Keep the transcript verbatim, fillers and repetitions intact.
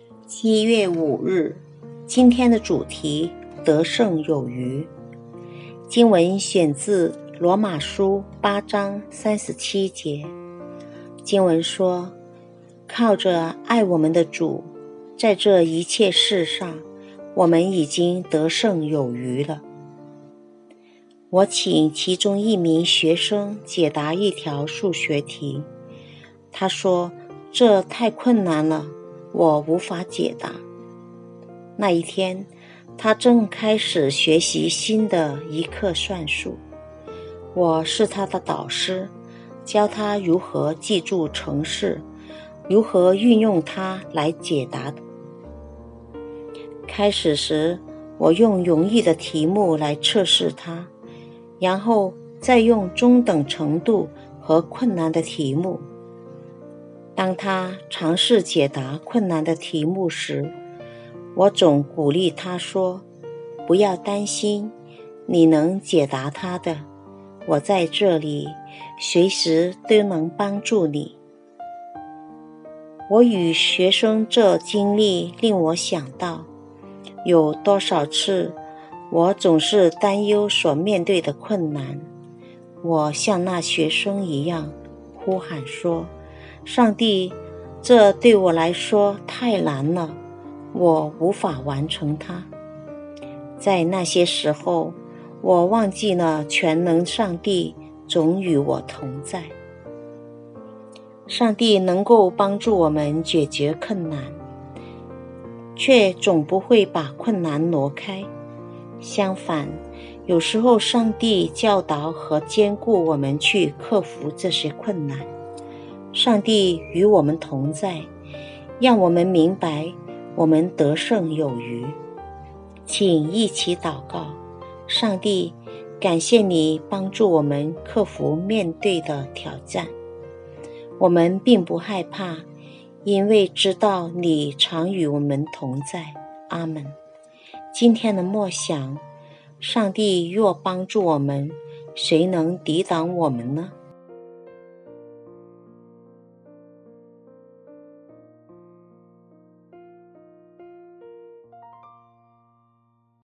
七月五日，今天的主题得胜有余。经文选自罗马书八章三十七节。经文说，靠着爱我们的主，在这一切事上，我们已经得胜有余了。我请其中一名学生解答一条数学题，他说这太困难了，我无法解答。那一天，他正开始学习新的一课算术。我是他的导师，教他如何记住程式，如何运用它来解答。开始时，我用容易的题目来测试他，然后再用中等程度和困难的题目。当他尝试解答困难的题目时，我总鼓励他说，不要担心，你能解答它的，我在这里，随时都能帮助你。我与学生这经历令我想到，有多少次我总是担忧所面对的困难，我像那学生一样呼喊说，上帝，这对我来说太难了，我无法完成它。在那些时候，我忘记了全能上帝总与我同在。上帝能够帮助我们解决困难，却总不会把困难挪开。相反，有时候上帝教导和兼顾我们去克服这些困难。上帝与我们同在，让我们明白我们得胜有余。请一起祷告，上帝，感谢你帮助我们克服面对的挑战。我们并不害怕，因为知道你常与我们同在。阿们。今天的默想，上帝若帮助我们，谁能抵挡我们呢？